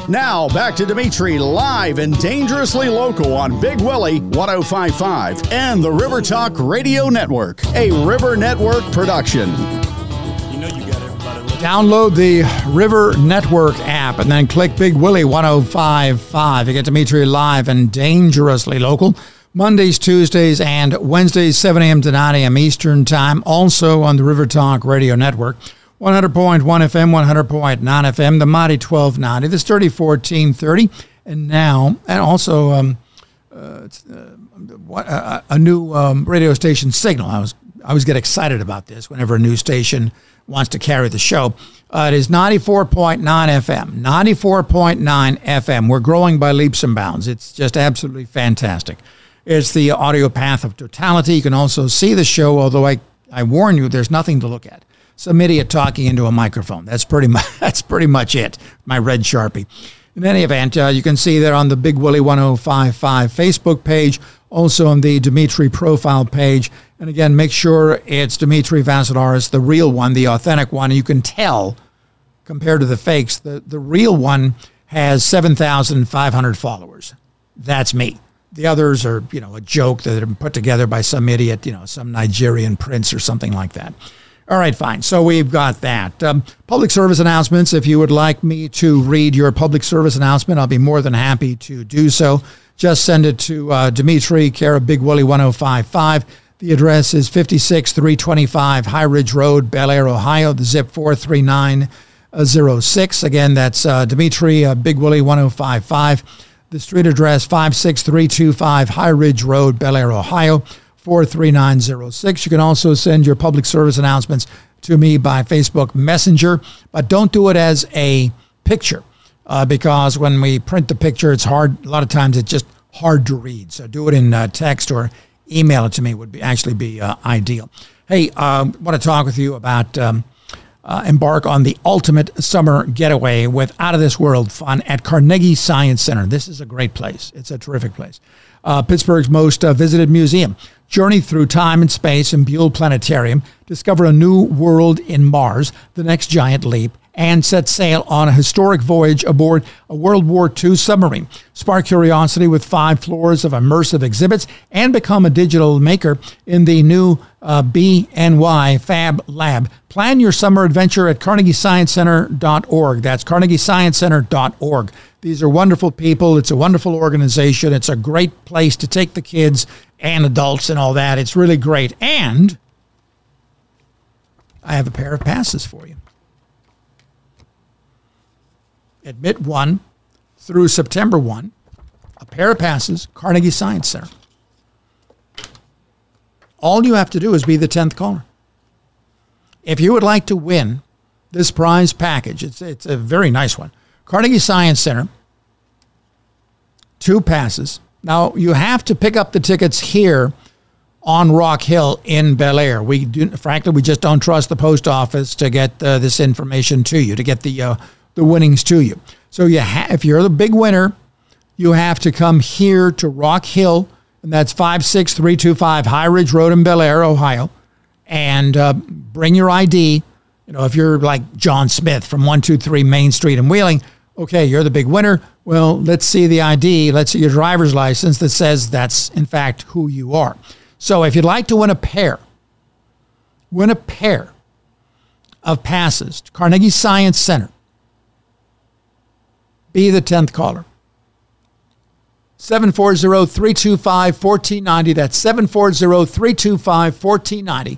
Now, back to Dimitri live and dangerously local on Big Willie 105.5 and the River Talk Radio Network, a River Network production. You know you got everybody. Download the River Network app and then click Big Willie 105.5. You get Dimitri live and dangerously local. Mondays, Tuesdays, and Wednesdays, 7 a.m. to 9 a.m. Eastern Time. Also on the River Talk Radio Network. 100.1 FM, 100.9 FM, the mighty 1290, the sturdy 1430, and now, and also a new radio station signal. I always get excited about this whenever a new station wants to carry the show. It is 94.9 FM, 94.9 FM. We're growing by leaps and bounds. It's just absolutely fantastic. It's the audio path of totality. You can also see the show, although I warn you, there's nothing to look at. Some idiot talking into a microphone. That's pretty much it. My red Sharpie. In any event, you can see that on the Big Willie 105.5 Facebook page, also on the Dimitri profile page. And again, make sure it's Dimitri Vassilaris, the real one, the authentic one. You can tell, compared to the fakes, the real one has 7,500 followers. That's me. The others are, a joke that are put together by some idiot, some Nigerian prince or something like that. All right, fine. So we've got that. Public service announcements. If you would like me to read your public service announcement, I'll be more than happy to do so. Just send it to Dimitri, care of Big Willie 105.5. The address is 56325 High Ridge Road, Bel Air, Ohio. The zip 43906. Again, that's Dimitri, Big Willie 105.5. The street address 56325 High Ridge Road, Bel Air, Ohio. 43906. You can also send your public service announcements to me by Facebook Messenger, but don't do it as a picture because when we print the picture, it's hard. A lot of times it's just hard to read. So do it in text or email it to me would be ideal. Hey, I want to talk with you about embark on the ultimate summer getaway with out-of-this-world fun at Carnegie Science Center. This is a great place. It's a terrific place. Pittsburgh's most visited museum. Journey through time and space in Buell Planetarium. Discover a new world in Mars, the next giant leap, and set sail on a historic voyage aboard a World War II submarine. Spark curiosity with 5 floors of immersive exhibits and become a digital maker in the new BNY Fab Lab. Plan your summer adventure at carnegiesciencecenter.org. That's carnegiesciencecenter.org. These are wonderful people. It's a wonderful organization. It's a great place to take the kids and adults and all that. It's really great. And I have a pair of passes for you. Admit 1 through September 1, a pair of passes, Carnegie Science Center. All you have to do is be the 10th caller. If you would like to win this prize package, it's a very nice one. Carnegie Science Center, 2 passes. Now, you have to pick up the tickets here on Rock Hill in Bel Air. Frankly, we just don't trust the post office to get this information to you, to get the winnings to you. So if you're the big winner, you have to come here to Rock Hill, and that's 56325 High Ridge Road in Bel Air, Ohio, and bring your ID. If you're like John Smith from 123 Main Street in Wheeling, okay, you're the big winner. Well, let's see the ID. Let's see your driver's license that says that's, in fact, who you are. So if you'd like to win a pair of passes to Carnegie Science Center, be the 10th caller. 740-325-1490. That's 740-325-1490.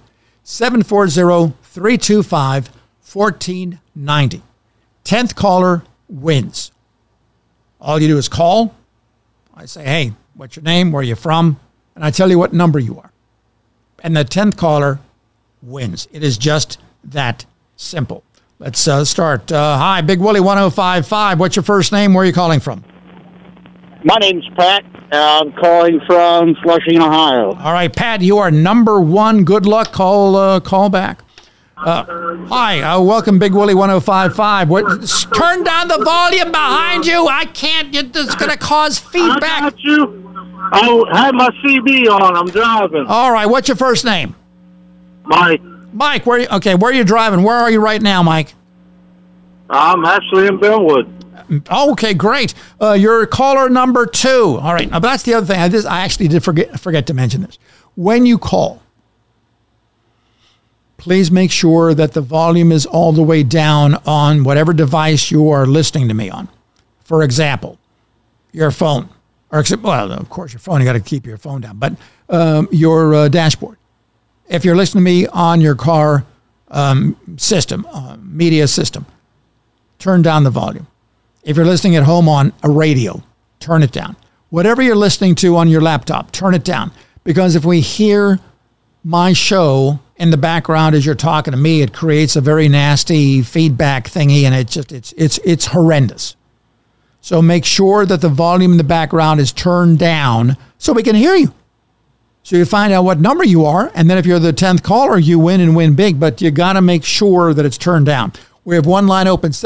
740-325-1490. 10th caller wins. All you do is call. I say, hey, what's your name? Where are you from? And I tell you what number you are. And the 10th caller wins. It is just that simple. Let's start. Hi, Big Willie 105.5. What's your first name? Where are you calling from? My name's Pat. I'm calling from Flushing, Ohio. All right, Pat, you are number 1. Good luck. Call back. Hi, welcome, Big Willie 105.5. Turn down the volume behind you. I can't. It's going to cause feedback. I got you. I have my CB on. I'm driving. All right, what's your first name? Mike. Mike, where are you driving? Where are you right now, Mike? I'm actually in Bellwood. Okay, great. You're caller number 2. All right. Now, that's the other thing. I actually did forget to mention this. When you call, please make sure that the volume is all the way down on whatever device you are listening to me on. For example, your phone. Well, of course, your phone, you got to keep your phone down. But your dashboard. If you're listening to me on your car system, media system, turn down the volume. If you're listening at home on a radio, turn it down. Whatever you're listening to on your laptop, turn it down. Because if we hear my show in the background as you're talking to me, it creates a very nasty feedback thingy, and it's horrendous. So make sure that the volume in the background is turned down so we can hear you. So you find out what number you are, and then if you're the 10th caller, you win and win big, but you got to make sure that it's turned down. We have one line open,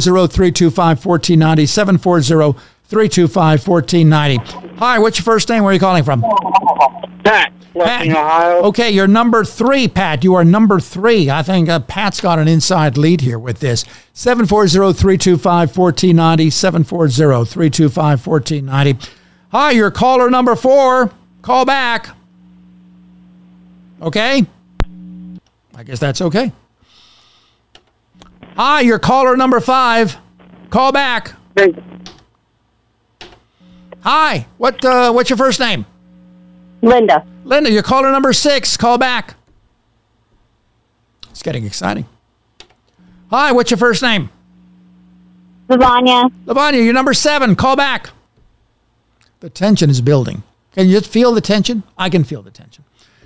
740-325-1490, 740-325-1490. Hi, what's your first name? Where are you calling from? Pat, Flushing, Ohio. Okay, you're number 3, Pat. You are number 3. I think Pat's got an inside lead here with this. 740-325-1490, 740-325-1490. Hi, you're caller number 4. Call back. Okay? I guess that's okay. Hi, you're caller number 5. Call back. Hi, what's your first name? Linda. Linda, you're caller number 6. Call back. It's getting exciting. Hi, what's your first name? Lavanya. Lavanya, you're number 7. Call back. The tension is building. Can you just feel the tension? I can feel the tension.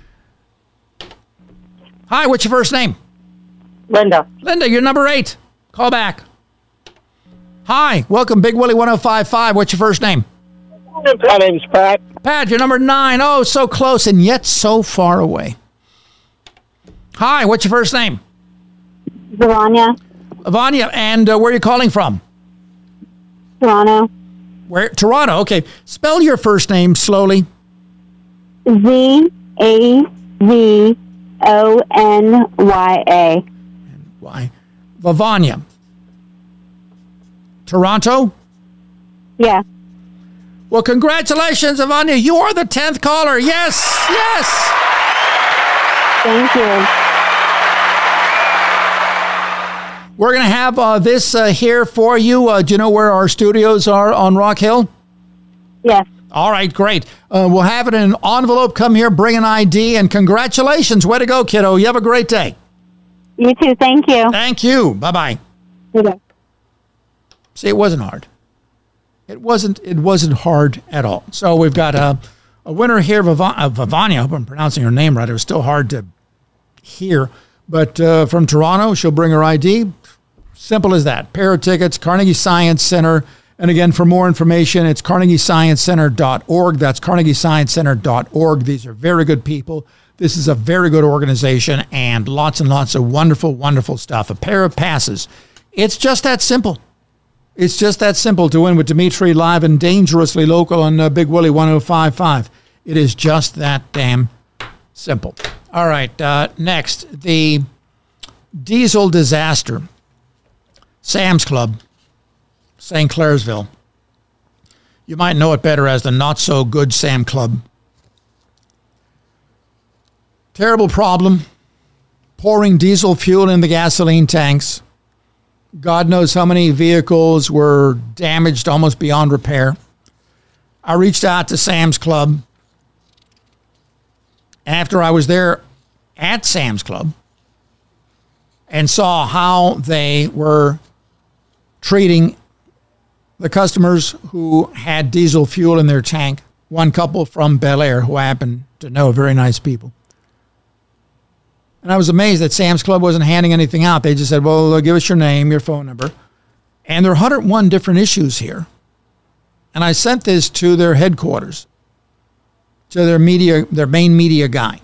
Hi, what's your first name? Linda. Linda, you're number 8. Call back. Hi, welcome, Big Willie 1055. What's your first name? My name's Pat. Pat, you're number 9. Oh, so close and yet so far away. Hi, what's your first name? Lavanya. Lavanya, and where are you calling from? Toronto. Where? Toronto. Okay. Spell your first name slowly. Zavvonya. Why? Lavanya. Toronto? Yeah. Well, congratulations, Lavanya. You are the 10th caller. Yes. Yes. Thank you. We're going to have this here for you. Do you know where our studios are on Rock Hill? Yes. All right, great. We'll have it in an envelope. Come here, bring an ID, and congratulations. Way to go, kiddo. You have a great day. You too. Thank you. Thank you. Bye-bye. Okay. See, it wasn't hard. It wasn't hard at all. So we've got a winner here, Vivania. I hope I'm pronouncing her name right. It was still hard to hear. But from Toronto, she'll bring her ID. Simple as that. Pair of tickets, Carnegie Science Center. And again, for more information, it's carnegiesciencecenter.org. That's carnegiesciencecenter.org. These are very good people. This is a very good organization and lots of wonderful, wonderful stuff. A pair of passes. It's just that simple. It's just that simple to win with Dimitri live and dangerously local on Big Willie 1055. It is just that damn simple. All right, next, the diesel disaster. Sam's Club, St. Clairsville. You might know it better as the not-so-good Sam Club. Terrible problem. Pouring diesel fuel in the gasoline tanks. God knows how many vehicles were damaged almost beyond repair. I reached out to Sam's Club. After I was there at Sam's Club and saw how they were treating the customers who had diesel fuel in their tank, one couple from Bel Air who I happen to know, very nice people. And I was amazed that Sam's Club wasn't handing anything out. They just said, well, give us your name, your phone number. And there are 101 different issues here. And I sent this to their headquarters, to their main media guy.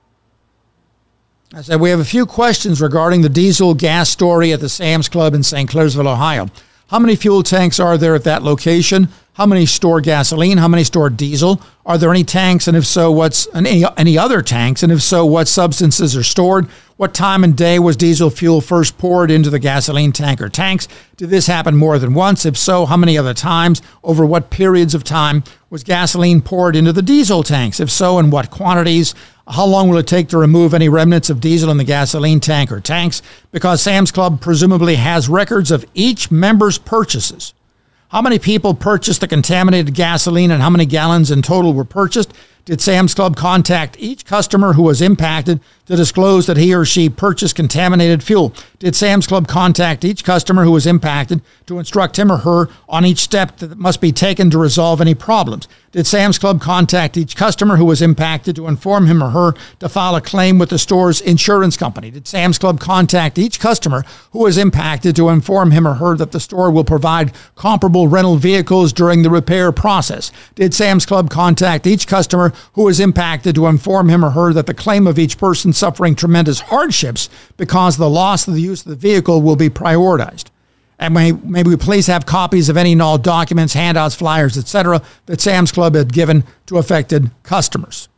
I said, we have a few questions regarding the diesel gas story at the Sam's Club in St. Clairsville, Ohio. How many fuel tanks are there at that location? How many store gasoline? How many store diesel? Are there any tanks? And if so, what's any other tanks? And if so, what substances are stored? What time and day was diesel fuel first poured into the gasoline tank or tanks? Did this happen more than once? If so, how many other times? Over what periods of time was gasoline poured into the diesel tanks? If so, in what quantities? How long will it take to remove any remnants of diesel in the gasoline tank or tanks? Because Sam's Club presumably has records of each member's purchases. How many people purchased the contaminated gasoline and how many gallons in total were purchased? Did Sam's Club contact each customer who was impacted to disclose that he or she purchased contaminated fuel? Did Sam's Club contact each customer who was impacted to instruct him or her on each step that must be taken to resolve any problems? Did Sam's Club contact each customer who was impacted to inform him or her to file a claim with the store's insurance company? Did Sam's Club contact each customer who was impacted to inform him or her that the store will provide comparable rental vehicles during the repair process? Did Sam's Club contact each customer who was impacted to inform him or her that the claim of each person suffering tremendous hardships because the loss of the use of the vehicle will be prioritized? And may we please have copies of any and all documents, handouts, flyers, etc. that Sam's Club had given to affected customers.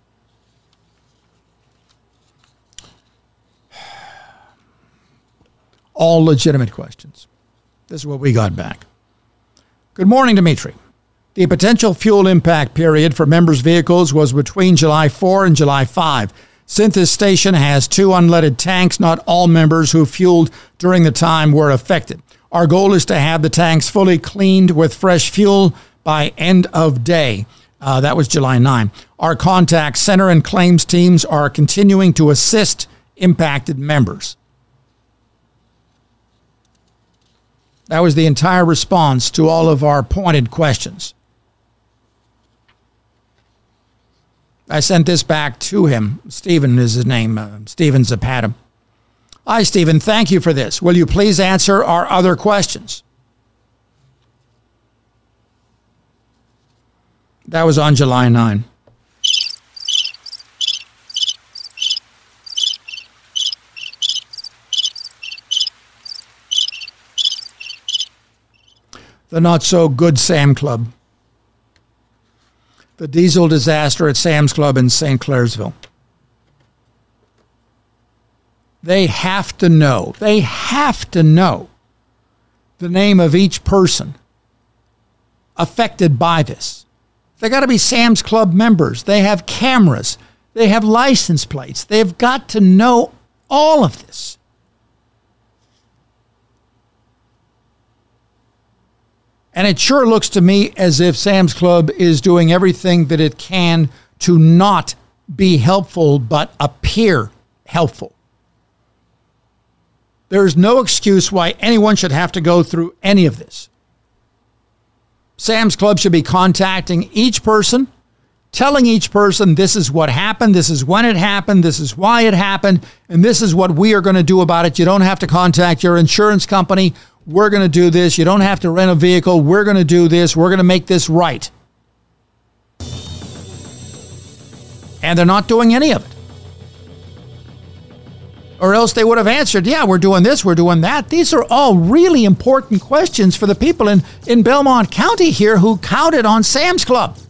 All legitimate questions. This is what we got back. Good morning, Dimitri. The potential fuel impact period for members' vehicles was between July 4 and July 5. Since this station has 2 unleaded tanks, not all members who fueled during the time were affected. Our goal is to have the tanks fully cleaned with fresh fuel by end of day. That was July 9. Our contact center and claims teams are continuing to assist impacted members. That was the entire response to all of our pointed questions. I sent this back to him. Stephen is his name. Stephen Zapata. Hi, Stephen. Thank you for this. Will you please answer our other questions? That was on July 9. The not-so-good Sam Club. The diesel disaster at Sam's Club in St. Clairsville. They have to know the name of each person affected by this. They got to be Sam's Club members. They have cameras. They have license plates. They've got to know all of this. And it sure looks to me as if Sam's Club is doing everything that it can to not be helpful, but appear helpful. There's no excuse why anyone should have to go through any of this. Sam's Club should be contacting each person, telling each person this is what happened, this is when it happened, this is why it happened, and this is what we are going to do about it. You don't have to contact your insurance company. We're going to do this. You don't have to rent a vehicle. We're going to do this. We're going to make this right. And they're not doing any of it. Or else they would have answered, yeah, we're doing this, we're doing that. These are all really important questions for the people in Belmont County here who counted on Sam's Club.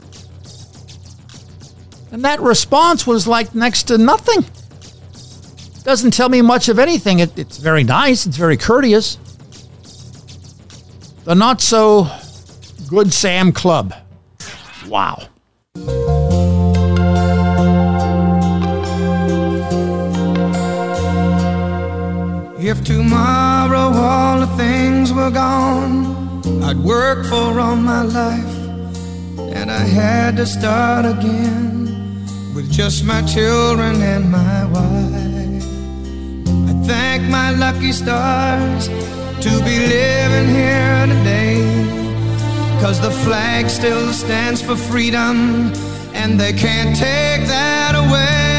And that response was like next to nothing. Doesn't tell me much of anything. It's very nice. It's very courteous. The not-so-good Sam Club. Wow. If tomorrow all the things were gone I'd worked for all my life, and I had to start again with just my children and my wife. I thank my lucky stars to be living here today, 'cause the flag still stands for freedom, and they can't take that away.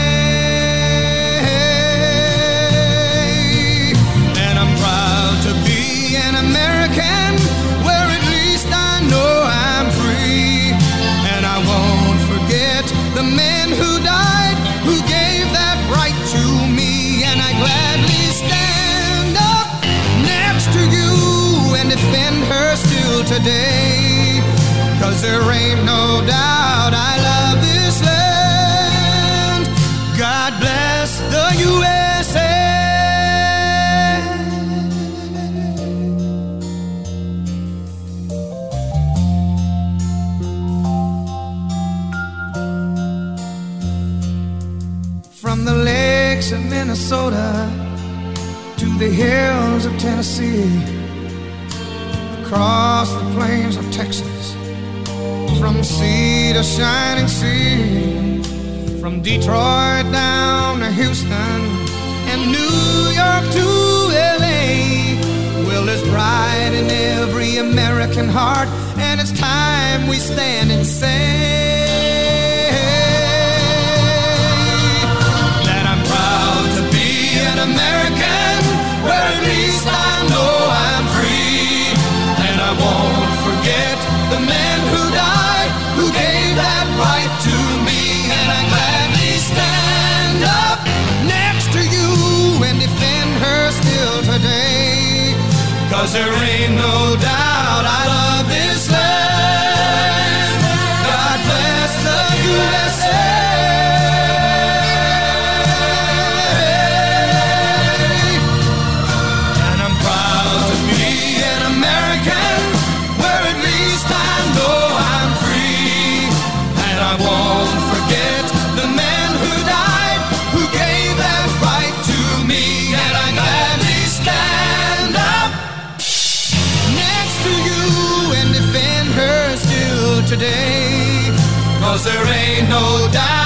And I'm proud to be an American, where at least I know I'm free. And I won't forget the men who died, who gave that right to me. And I gladly stand up next to you and defend her still today. 'cause there ain't no doubt I love this land. God bless the USA. From the lakes of Minnesota to the hills of Tennessee, across the plains of Texas, from sea to shining sea, from Detroit down to Houston and New York to LA. Well, there's pride in every American heart, and it's time we stand and say that I'm proud to be an American, where at least I know I'm free. And I won't forget the men who died, who gave that right to me. And I gladly stand up next to you and defend her still today, 'cause there ain't no doubt I love this land. God bless the USA. And I'm proud to be an American, where at least I know I'm free. And I won't forget the men who died, who gave that right to me. And I gladly stand up next to you and defend her still today, 'cause there ain't no doubt